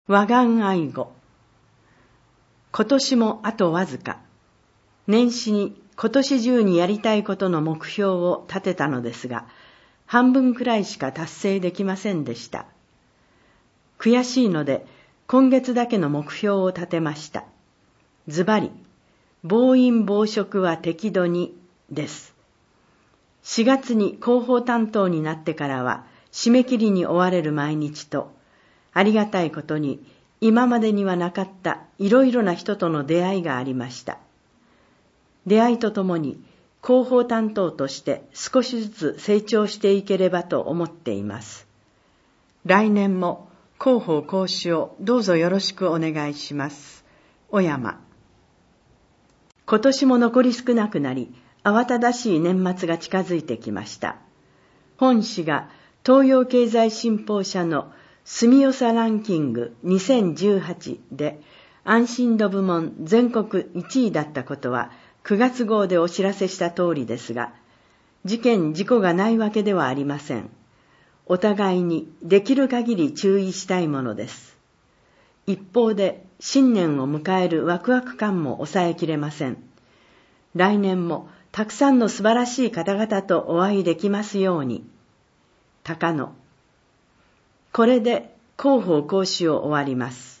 和願愛語。今年もあとわずか。年始に今年中にやりたいことの目標を立てたのですが、半分くらいしか達成できませんでした。悔しいので、今月だけの目標を立てました。ズバリ、暴飲暴食は適度にです。4月に広報担当になってからは、締め切りに追われる毎日と、ありがたいことに今までにはなかったいろいろな人との出会いがありました。出会いとともに広報担当として少しずつ成長していければと思っています。来年も広報講師をどうぞよろしくお願いします。小山。今年も残り少なくなり、慌ただしい年末が近づいてきました。本誌が東洋経済新報社の住みよさランキング2018で安心度部門全国1位だったことは9月号でお知らせした通りですが、事故がないわけではありません。お互いにできる限り注意したいものです。一方で新年を迎えるワクワク感も抑えきれません。来年もたくさんの素晴らしい方々とお会いできますように。高野。これで広報講師を終わります。